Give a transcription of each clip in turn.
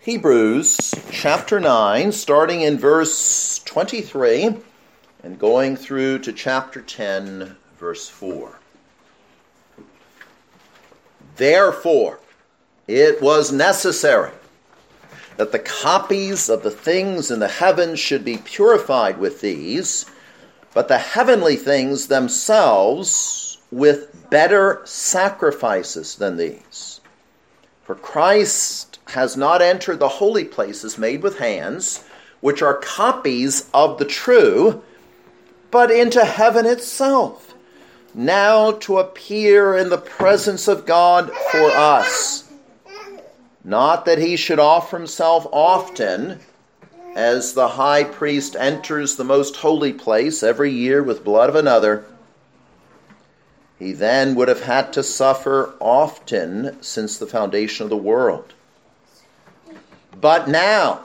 Hebrews chapter 9, starting in verse 23 and going through to chapter 10, verse 4. Therefore, it was necessary that the copies of the things in the heavens should be purified with these, but the heavenly things themselves with better sacrifices than these. For Christ has not entered the holy places made with hands, which are copies of the true, but into heaven itself, now to appear in the presence of God for us. Not that he should offer himself often, as the high priest enters the most holy place every year with blood of another. He then would have had to suffer often since the foundation of the world. But now,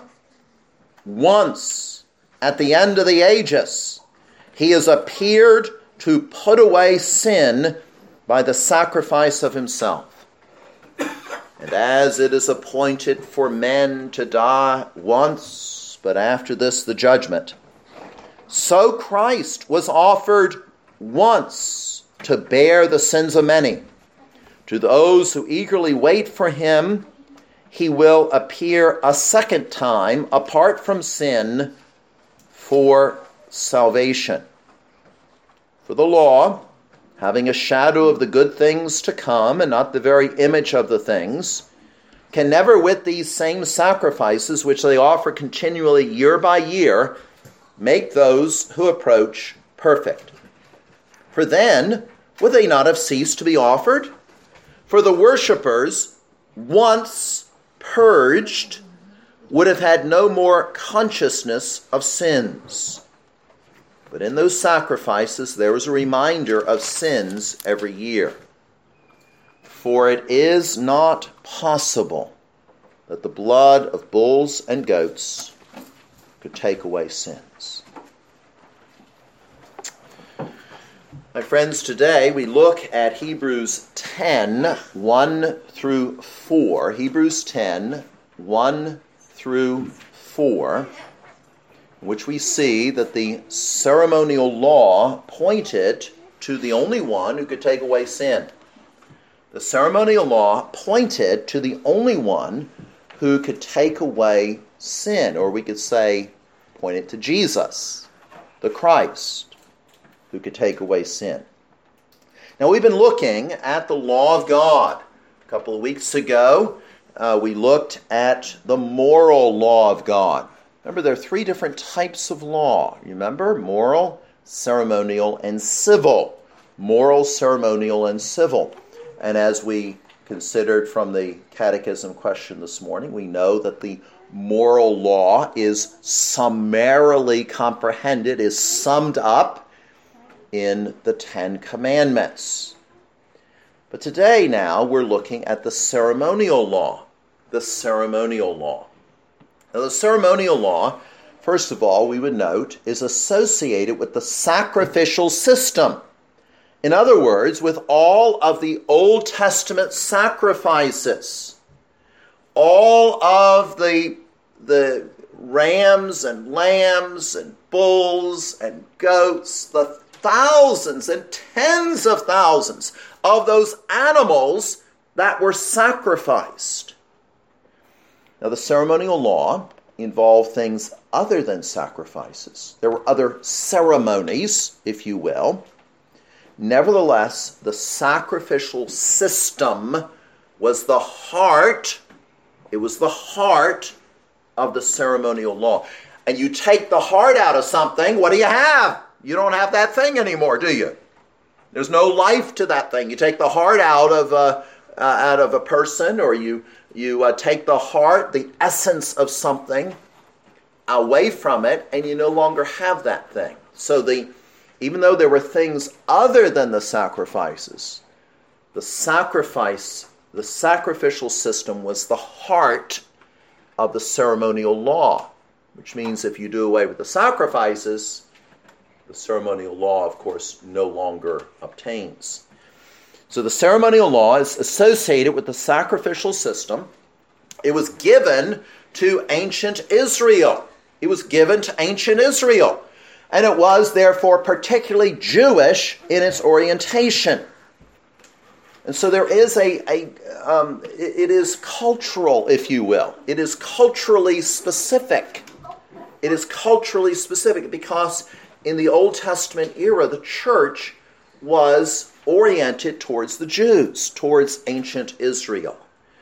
once at the end of the ages, he has appeared to put away sin by the sacrifice of himself. And as it is appointed for men to die once, but after this the judgment, so Christ was offered once to bear the sins of many. To those who eagerly wait for him, he will appear a second time apart from sin for salvation. For the law, having a shadow of the good things to come and not the very image of the things, can never with these same sacrifices which they offer continually year by year make those who approach perfect. For then would they not have ceased to be offered? For the worshippers, once purged, would have had no more consciousness of sins. But in those sacrifices there was a reminder of sins every year. For it is not possible that the blood of bulls and goats could take away sins. My friends, today we look at Hebrews 10, 1 through 4. Hebrews 10, 1 through 4, in which we see that the ceremonial law pointed to the only one who could take away sin. The ceremonial law pointed to the only one who could take away sin, or we could say, pointed to Jesus, the Christ, who could take away sin. Now, we've been looking at the law of God. A couple of weeks ago, we looked at the moral law of God. Remember, there are three different types of law. Remember? Moral, ceremonial, and civil. Moral, ceremonial, and civil. And as we considered from the catechism question this morning, we know that the moral law is summarily comprehended, is summed up in the Ten Commandments. But today now we're looking at the ceremonial law. The ceremonial law. Now the ceremonial law, first of all, we would note, is associated with the sacrificial system. In other words, with all of the Old Testament sacrifices. All of the rams and lambs and bulls and goats, the thousands and tens of thousands of those animals that were sacrificed. Now, the ceremonial law involved things other than sacrifices. There were other ceremonies, if you will. Nevertheless, the sacrificial system was the heart. It was the heart of the ceremonial law. And you take the heart out of something, what do you have? You don't have that thing anymore, do you? There's no life to that thing. You take the heart out of a person, or you take the heart, the essence of something, away from it, and you no longer have that thing. So even though there were things other than the sacrifices, the sacrificial system was the heart of the ceremonial law, which means if you do away with the sacrifices, the ceremonial law, of course, no longer obtains. So the ceremonial law is associated with the sacrificial system. It was given to ancient Israel. He was given to ancient Israel. And it was, therefore, particularly Jewish in its orientation. And so there is it is cultural, if you will. It is culturally specific. It is culturally specific because in the Old Testament era, the church was oriented towards the Jews, towards ancient Israel.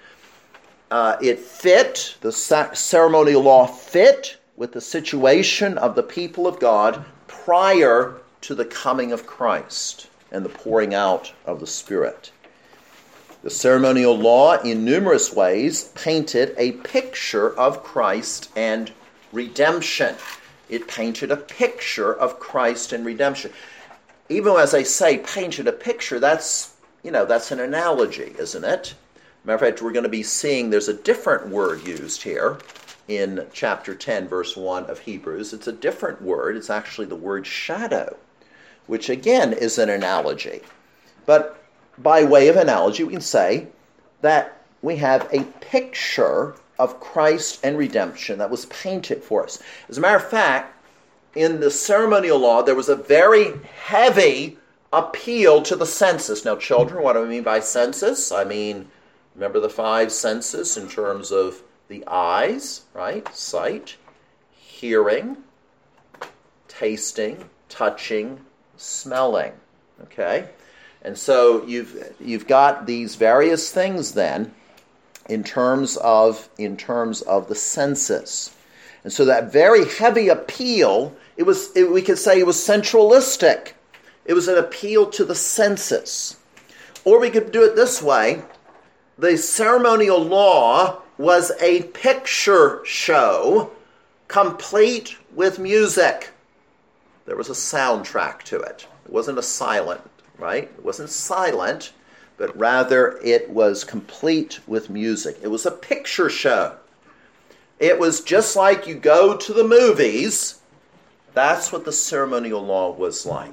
It fit, the ceremonial law fit with the situation of the people of God prior to the coming of Christ and the pouring out of the Spirit. The ceremonial law, in numerous ways, painted a picture of Christ and redemption. It painted a picture of Christ and redemption. Even as I say, painted a picture, that's an analogy, isn't it? Matter of fact, we're going to be seeing there's a different word used here in chapter 10, verse 1 of Hebrews. It's a different word. It's actually the word shadow, which again is an analogy. But by way of analogy, we can say that we have a picture of Christ and redemption that was painted for us. As a matter of fact, in the ceremonial law, there was a very heavy appeal to the senses. Now, children, what do I mean by senses? I mean, remember the 5 senses in terms of the eyes, right? Sight, hearing, tasting, touching, smelling. Okay? And so you've got these various things then in terms of the senses. And so that very heavy appeal, we could say it was centralistic. It was an appeal to the senses. Or we could do it this way. The ceremonial law was a picture show complete with music. There was a soundtrack to it. It wasn't a silent, right? It wasn't silent, but rather it was complete with music. It was a picture show. It was just like you go to the movies. That's what the ceremonial law was like.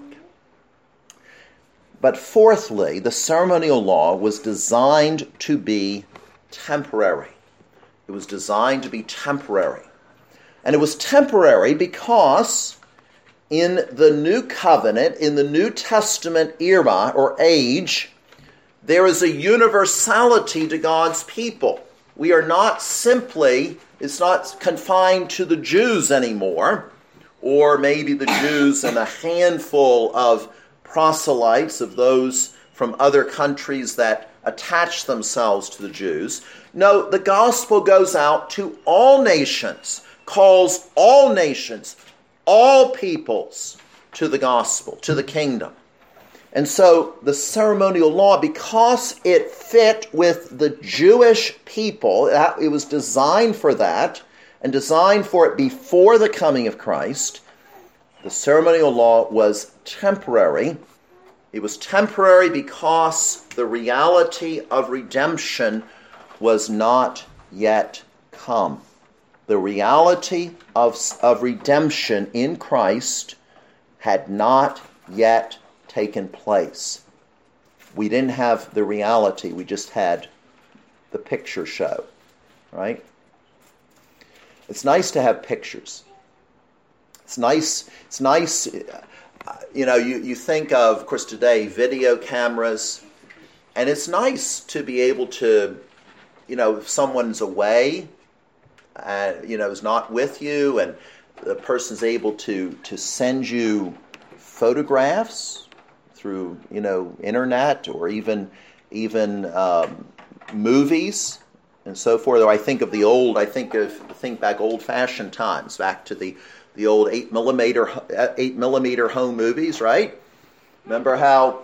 But fourthly, the ceremonial law was designed to be temporary. It was designed to be temporary. And it was temporary because in the New Covenant, in the New Testament era or age, there is a universality to God's people. We are not simply, it's not confined to the Jews anymore, or maybe the Jews and a handful of proselytes of those from other countries that attach themselves to the Jews. No, the gospel goes out to all nations, calls all nations, all peoples to the gospel, to the kingdom. And so the ceremonial law, because it fit with the Jewish people, it was designed for that, and designed for it before the coming of Christ, the ceremonial law was temporary. It was temporary because the reality of redemption was not yet come. The reality of redemption in Christ had not yet taken place. We didn't have the reality, we just had the picture show, right? It's nice to have pictures. It's nice, you think of course, today, video cameras, and it's nice to be able to, if someone's away, is not with you, and the person's able to send you photographs through, internet, or even movies and so forth. Or I think back old-fashioned times, back to the old 8mm home movies, right? Remember how,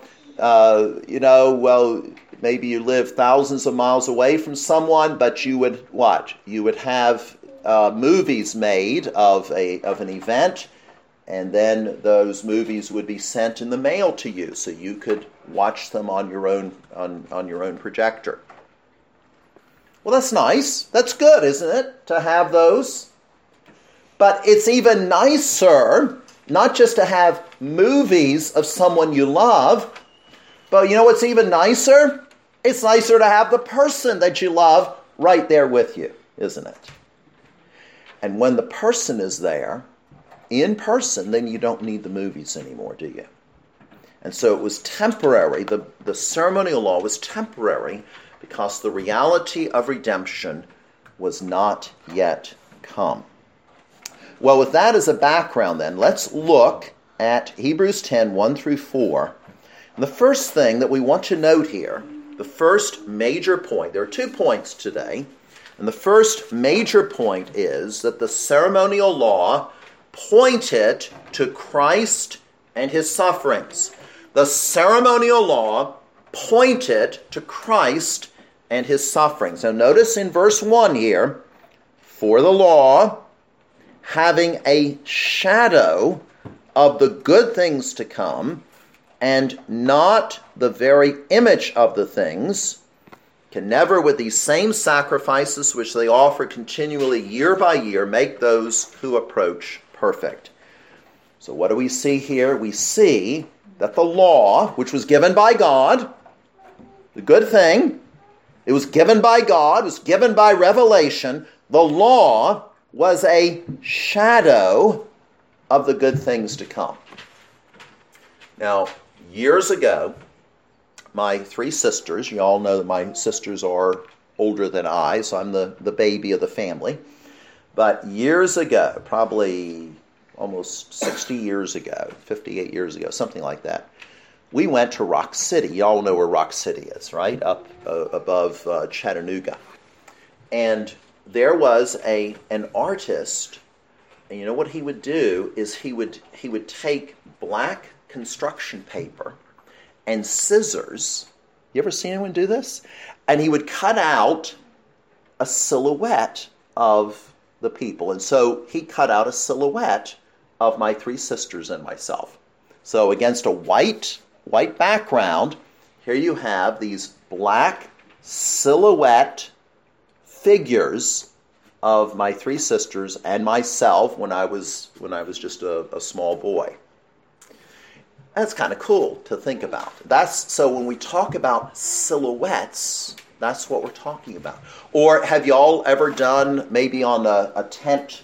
maybe you live thousands of miles away from someone, but you would what? You would have movies made of an event, and then those movies would be sent in the mail to you, so you could watch them on your own on your own projector. Well, that's nice. That's good, isn't it, to have those? But it's even nicer not just to have movies of someone you love, but you know what's even nicer? It's nicer to have the person that you love right there with you, isn't it? And when the person is there, in person, then you don't need the movies anymore, do you? And so it was temporary. The ceremonial law was temporary because the reality of redemption was not yet come. Well, with that as a background then, let's look at Hebrews 10, 1 through 4. And the first thing that we want to note here, the first major point, there are 2 points today, and the first major point is that the ceremonial law pointed to Christ and his sufferings. The ceremonial law pointed to Christ and his sufferings. Now notice in verse 1 here, for the law, having a shadow of the good things to come, and not the very image of the things, can never with these same sacrifices which they offer continually year by year make those who approach perfect. So what do we see here? We see that the law, which was given by God, the good thing, it was given by God, it was given by revelation. The law was a shadow of the good things to come. Now, years ago, my 3 sisters, you all know that my sisters are older than I, so I'm the baby of the family. But years ago, probably almost 60 years ago, 58 years ago, something like that, we went to Rock City. You all know where Rock City is, right? Up above Chattanooga. And there was an artist, and you know what he would do is he would take black construction paper and scissors. You ever seen anyone do this? And he would cut out a silhouette of the people. And so he cut out a silhouette of my 3 sisters and myself. So against a white background, here you have these black silhouette figures of my 3 sisters and myself when I was just a small boy. That's kind of cool to think about. So when we talk about silhouettes, that's what we're talking about. Or have you all ever done maybe on a tent,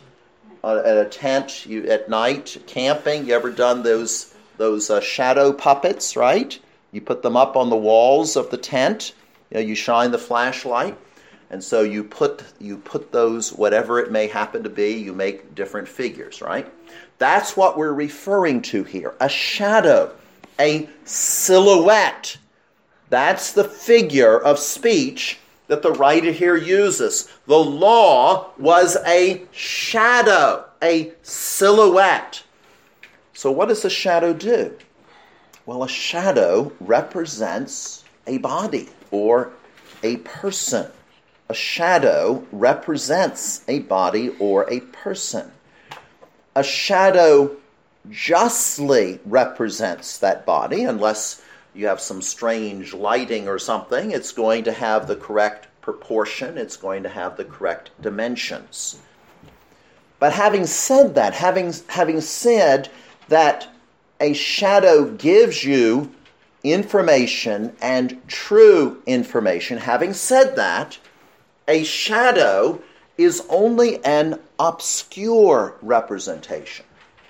at night camping? You ever done those shadow puppets? Right? You put them up on the walls of the tent. You shine the flashlight, and so you put those, whatever it may happen to be. You make different figures. Right? That's what we're referring to here. A shadow, a silhouette. That's the figure of speech that the writer here uses. The law was a shadow, a silhouette. So what does a shadow do? Well, a shadow represents a body or a person. A shadow represents a body or a person. A shadow justly represents that body, unless you have some strange lighting or something. It's going to have the correct proportion. It's going to have the correct dimensions. But having said that, having said that a shadow gives you information and true information, having said that, a shadow is only an obscure representation.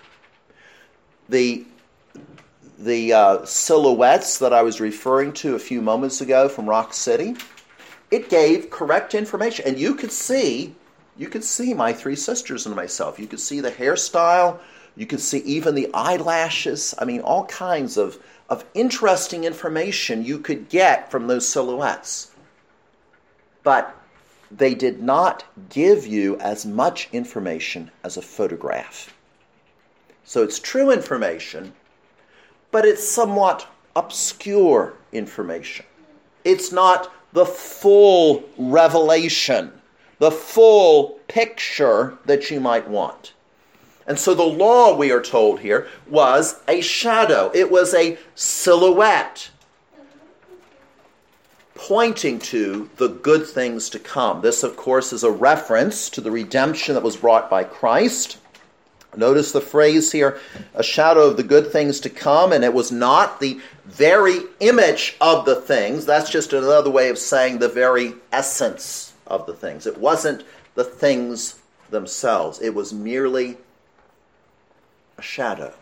The silhouettes that I was referring to a few moments ago from Rock City, it gave correct information. And you could see my 3 sisters and myself. You could see the hairstyle. You could see even the eyelashes. I mean, all kinds of interesting information you could get from those silhouettes. But they did not give you as much information as a photograph. So it's true information, but it's somewhat obscure information. It's not the full revelation, the full picture that you might want. And so the law, we are told here, was a shadow. It was a silhouette pointing to the good things to come. This, of course, is a reference to the redemption that was brought by Christ. Notice the phrase here, a shadow of the good things to come, and it was not the very image of the things. That's just another way of saying the very essence of the things. It wasn't the things themselves. It was merely a shadow.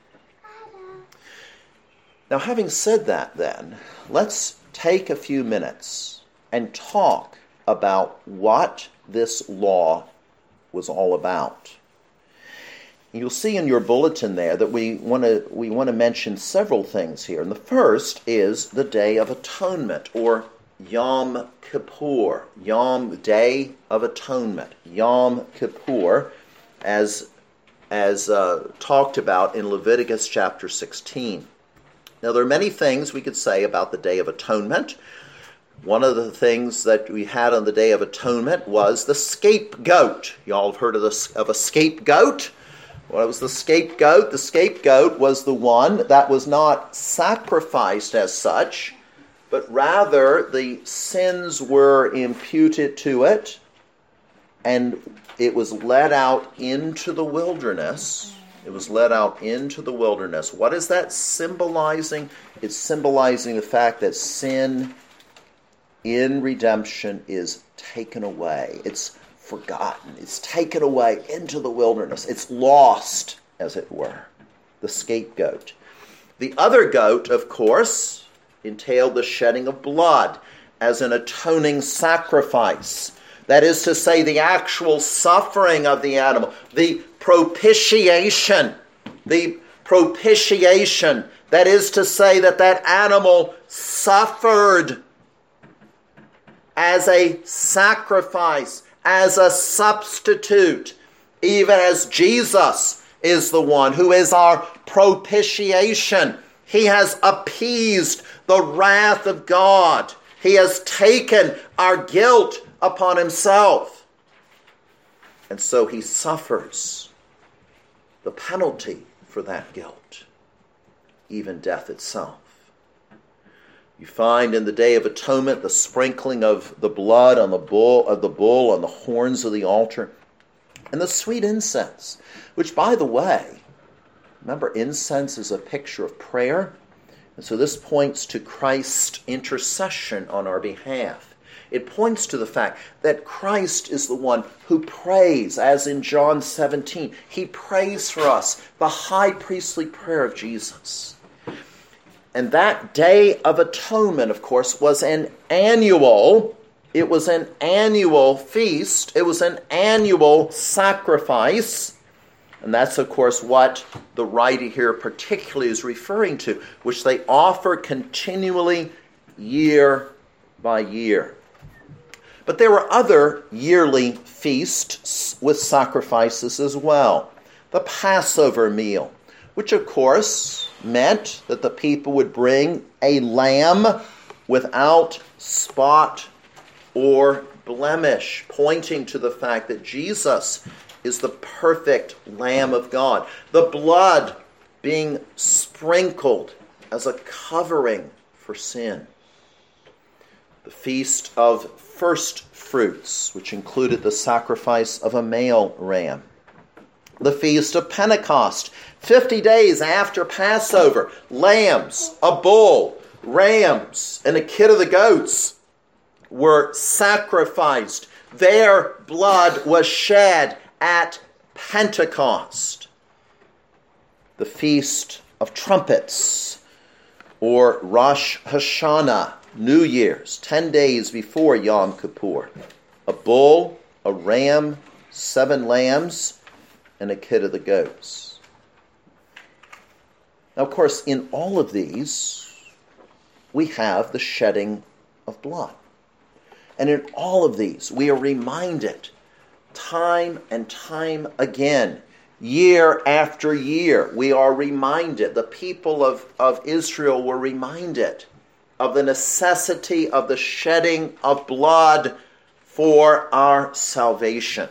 Now, having said that then, let's take a few minutes and talk about what this law was all about. You'll see in your bulletin there that we want to mention several things here. And the first is the Day of Atonement, or Yom Kippur. Day of Atonement. Yom Kippur, as talked about in Leviticus chapter 16. Now, there are many things we could say about the Day of Atonement. One of the things that we had on the Day of Atonement was the scapegoat. You all have heard of a scapegoat? What was the scapegoat? The scapegoat was the one that was not sacrificed as such, but rather the sins were imputed to it, and it was led out into the wilderness. It was led out into the wilderness. What is that symbolizing? It's symbolizing the fact that sin in redemption is taken away. It's forgotten. It's taken away into the wilderness. It's lost, as it were. The scapegoat. The other goat, of course, entailed the shedding of blood as an atoning sacrifice. That is to say, the actual suffering of the animal. The propitiation. The propitiation. That is to say that animal suffered as a sacrifice, as a substitute, even as Jesus is the one who is our propitiation. He has appeased the wrath of God. He has taken our guilt upon himself. And so he suffers the penalty for that guilt, even death itself. You find in the Day of Atonement the sprinkling of the blood on the bull on the horns of the altar, and the sweet incense, which, by the way, remember, incense is a picture of prayer, and so this points to Christ's intercession on our behalf. It points to the fact that Christ is the one who prays, as in John 17. He prays for us, the high priestly prayer of Jesus. And that Day of Atonement, of course, was an annual feast. It was an annual sacrifice. And that's, of course, what the writer here particularly is referring to, which they offer continually year by year. But there were other yearly feasts with sacrifices as well. The Passover meal, which, of course, meant that the people would bring a lamb without spot or blemish, pointing to the fact that Jesus is the perfect Lamb of God. The blood being sprinkled as a covering for sin. The Feast of First Fruits, which included the sacrifice of a male ram. The Feast of Pentecost, 50 days after Passover, lambs, a bull, rams, and a kid of the goats were sacrificed. Their blood was shed at Pentecost. The Feast of Trumpets, or Rosh Hashanah, New Year's, 10 days before Yom Kippur. A bull, a ram, 7 lambs, and a kid of the goats. Now, of course, in all of these, we have the shedding of blood. And in all of these, we are reminded time and time again, year after year, we are reminded, the people of Israel were reminded of the necessity of the shedding of blood for our salvation.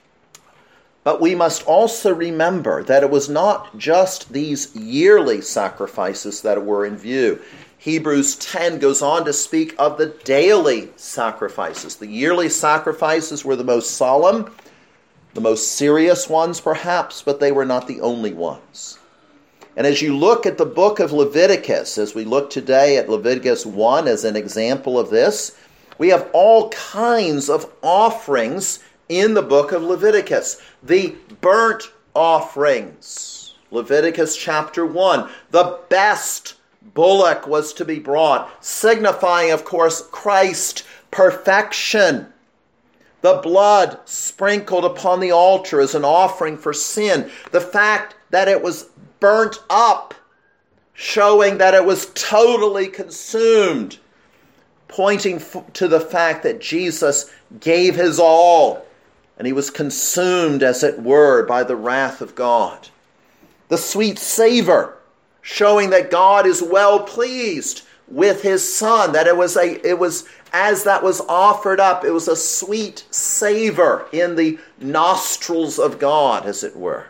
But we must also remember that it was not just these yearly sacrifices that were in view. Hebrews 10 goes on to speak of the daily sacrifices. The yearly sacrifices were the most solemn, the most serious ones perhaps, but they were not the only ones. And as you look at the book of Leviticus, as we look today at Leviticus 1 as an example of this, we have all kinds of offerings in the book of Leviticus. The burnt offerings. Leviticus chapter 1. The best bullock was to be brought, signifying, of course, Christ's perfection. The blood sprinkled upon the altar as an offering for sin. The fact that it was burnt up, showing that it was totally consumed, pointing to the fact that Jesus gave his all, and he was consumed, as it were, by the wrath of God. The sweet savor, showing that God is well pleased with his Son, that it was as that was offered up, it was a sweet savor in the nostrils of God, as it were.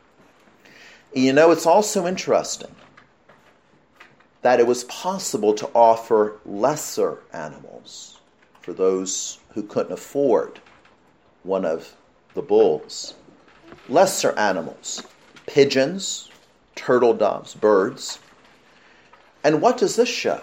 You know, it's also interesting that it was possible to offer lesser animals for those who couldn't afford one of the bulls. Lesser animals, pigeons, turtle doves, birds. And what does this show?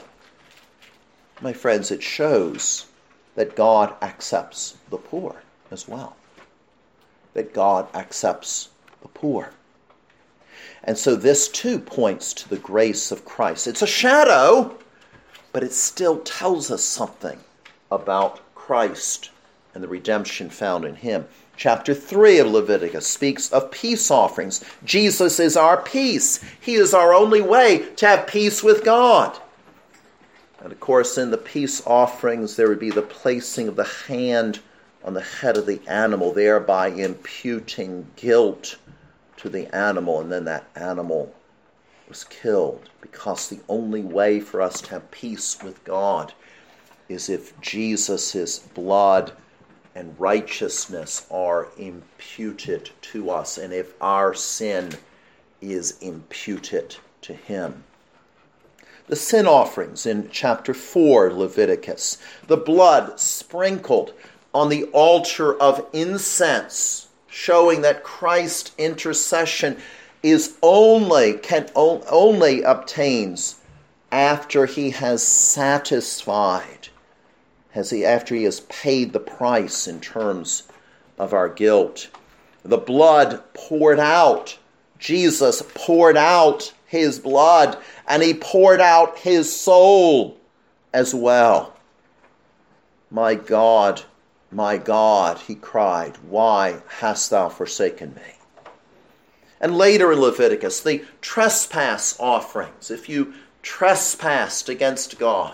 My friends, it shows that God accepts the poor as well. That God accepts the poor. And so this too points to the grace of Christ. It's a shadow, but it still tells us something about Christ and the redemption found in him. Chapter 3 of Leviticus speaks of peace offerings. Jesus is our peace. He is our only way to have peace with God. And of course, in the peace offerings, there would be the placing of the hand on the head of the animal, thereby imputing guilt to the animal, and then that animal was killed, because the only way for us to have peace with God is if Jesus' blood and righteousness are imputed to us, and if our sin is imputed to him. The sin offerings in chapter 4, Leviticus, the blood sprinkled on the altar of incense, showing that Christ's intercession is only obtains after he has satisfied, after he has paid the price in terms of our guilt. The blood poured out. Jesus poured out his blood, and he poured out his soul as well. My God, he cried, why hast thou forsaken me? And later in Leviticus, the trespass offerings. If you trespassed against God,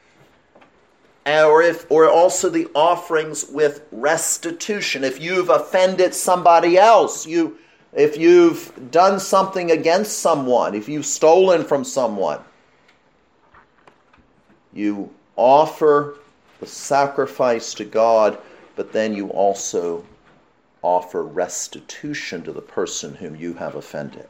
or also the offerings with restitution. If you've offended somebody else, if you've done something against someone, if you've stolen from someone, you offer the sacrifice to God, but then you also offer restitution to the person whom you have offended.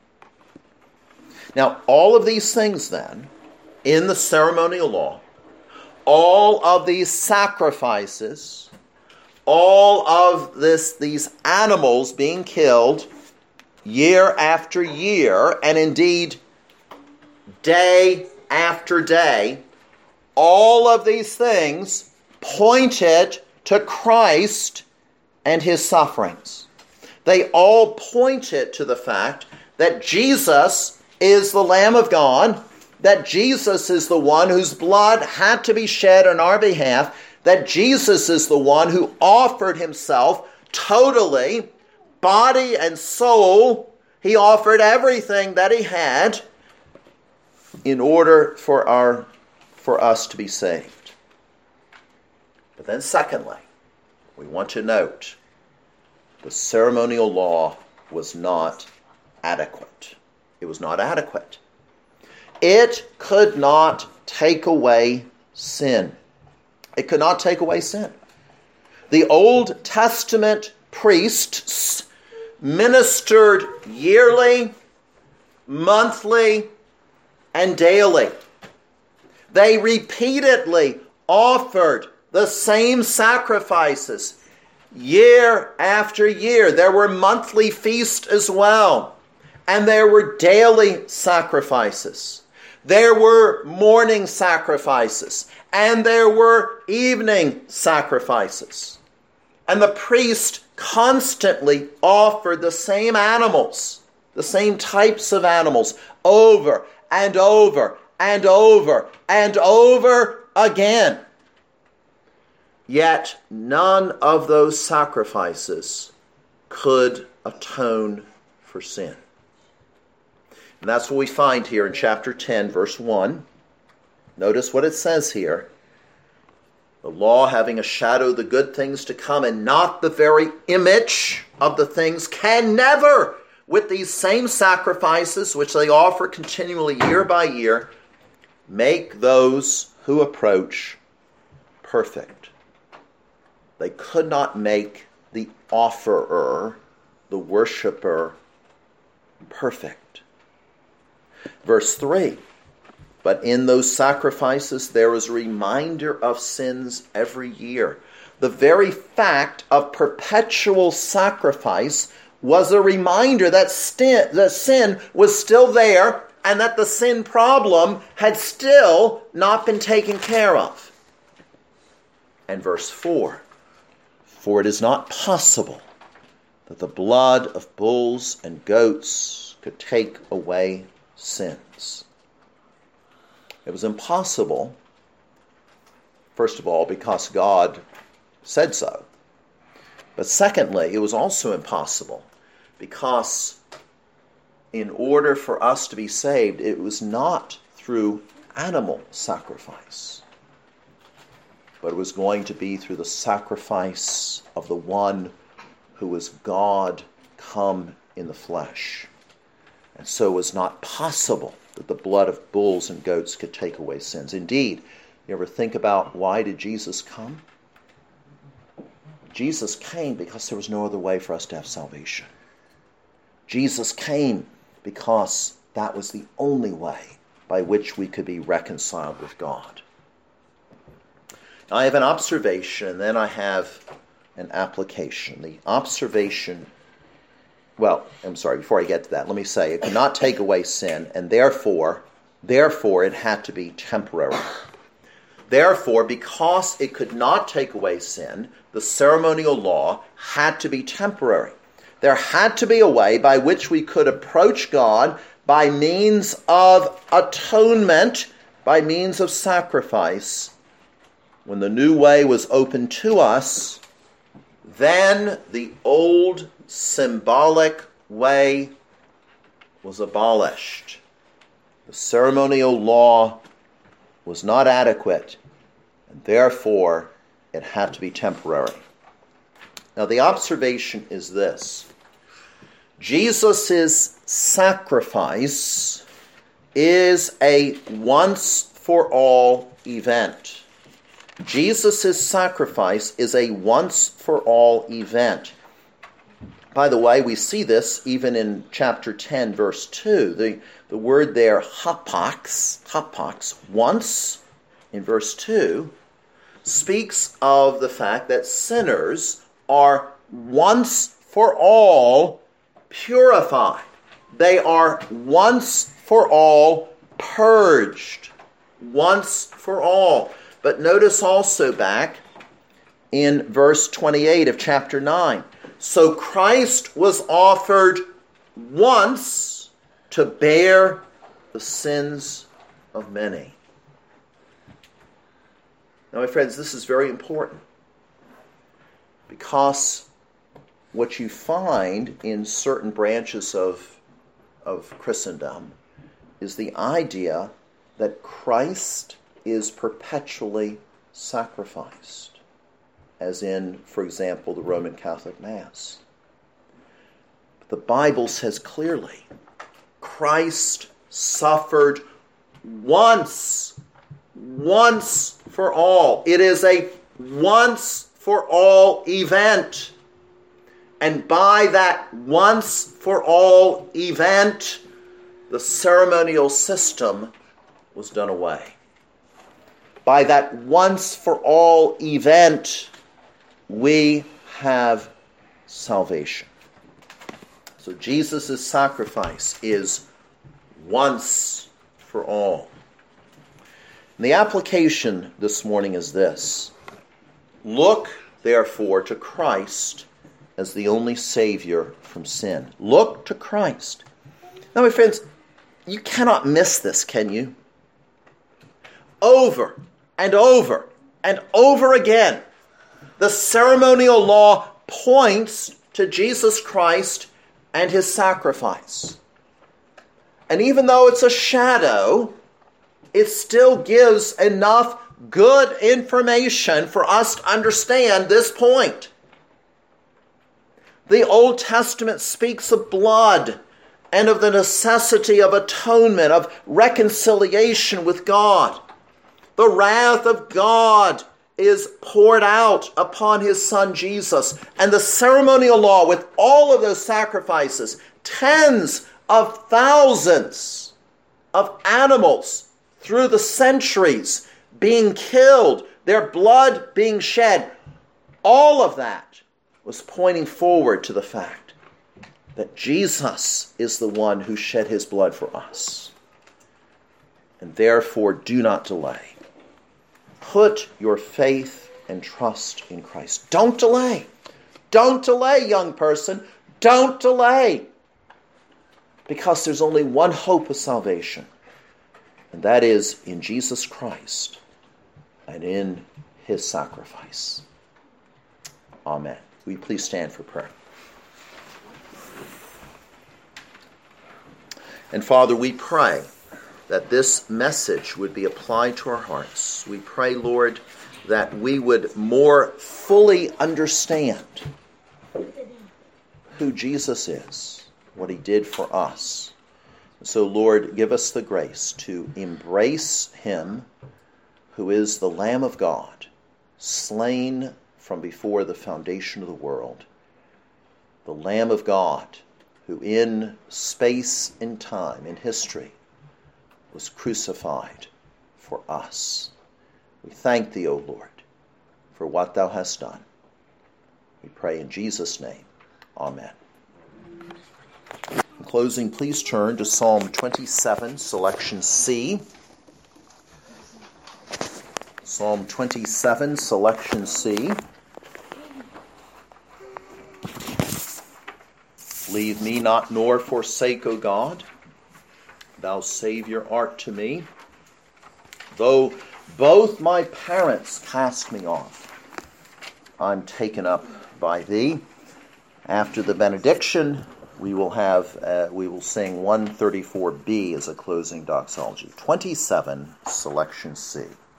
Now, all of these things then, in the ceremonial law, all of these sacrifices, all of these animals being killed year after year, and indeed day after day, all of these things pointed to Christ and his sufferings. They all pointed to the fact that Jesus is the Lamb of God, that Jesus is the one whose blood had to be shed on our behalf, that Jesus is the one who offered himself totally, body and soul. He offered everything that he had in order for us to be saved. But then secondly, we want to note the ceremonial law was not adequate. It was not adequate. It could not take away sin. It could not take away sin. The Old Testament priests ministered yearly, monthly, and daily. They repeatedly offered the same sacrifices year after year. There were monthly feasts as well, and there were daily sacrifices. There were morning sacrifices, and there were evening sacrifices. And the priest constantly offered the same animals, the same types of animals, over and over and over and over again. Yet none of those sacrifices could atone for sin. And that's what we find here in chapter 10, verse 1. Notice what it says here. The law, having a shadow of the good things to come and not the very image of the things, can never, with these same sacrifices which they offer continually year by year, make those who approach perfect. They could not make the offerer, the worshiper, perfect. Verse 3. But in those sacrifices there is a reminder of sins every year. The very fact of perpetual sacrifice was a reminder that sin was still there and that the sin problem had still not been taken care of. And verse 4. For it is not possible that the blood of bulls and goats could take away sins. It was impossible, first of all, because God said so. But secondly, it was also impossible because in order for us to be saved, it was not through animal sacrifice, but it was going to be through the sacrifice of the one who was God come in the flesh. And so it was not possible that the blood of bulls and goats could take away sins. Indeed, you ever think about why did Jesus come? Jesus came because there was no other way for us to have salvation. Jesus came because that was the only way by which we could be reconciled with God. Now, I have an observation, and then I have an application. The observation, before I get to that, let me say, it could not take away sin, and therefore it had to be temporary. Therefore, because it could not take away sin, the ceremonial law had to be temporary. There had to be a way by which we could approach God by means of atonement, by means of sacrifice. When the new way was open to us, then the old symbolic way was abolished. The ceremonial law was not adequate, and therefore it had to be temporary. Now the observation is this. Jesus' sacrifice is a once-for-all event. Jesus' sacrifice is a once-for-all event. By the way, we see this even in chapter 10, verse 2. The word there, hapax, once, in verse 2, speaks of the fact that sinners are once for all purified. They are once for all purged. Once for all. But notice also back in verse 28 of chapter 9. So Christ was offered once to bear the sins of many. Now, my friends, this is very important because what you find in certain branches of Christendom is the idea that Christ is perpetually sacrificed, as in, for example, the Roman Catholic Mass. But the Bible says clearly, Christ suffered once for all. It is a once for all event. And by that once for all event, the ceremonial system was done away. By that once for all event, we have salvation. So Jesus' sacrifice is once for all. And the application this morning is this. Look therefore, to Christ as the only Savior from sin. Look to Christ. Now, my friends, you cannot miss this, can you? Over and over and over again, the ceremonial law points to Jesus Christ and his sacrifice. And even though it's a shadow, it still gives enough good information for us to understand this point. The Old Testament speaks of blood and of the necessity of atonement, of reconciliation with God. The wrath of God is poured out upon his Son Jesus. And the ceremonial law, with all of those sacrifices, tens of thousands of animals through the centuries being killed, their blood being shed, all of that was pointing forward to the fact that Jesus is the one who shed his blood for us. And therefore, do not delay. Put your faith and trust in Christ. Don't delay. Don't delay, young person. Don't delay. Because there's only one hope of salvation, and that is in Jesus Christ and in his sacrifice. Amen. Will you please stand for prayer? And Father, we pray that this message would be applied to our hearts. We pray, Lord, that we would more fully understand who Jesus is, what he did for us. So, Lord, give us the grace to embrace him who is the Lamb of God, slain from before the foundation of the world. The Lamb of God who in space and time, in history, was crucified for us. We thank thee, O Lord, for what thou hast done. We pray in Jesus' name. Amen. In closing, please turn to Psalm 27, selection C. Psalm 27, selection C. Leave me not nor forsake, O God. Thou Savior art to me. Though both my parents cast me off, I'm taken up by thee. After the benediction, we will sing 134b as a closing doxology. 27, selection C.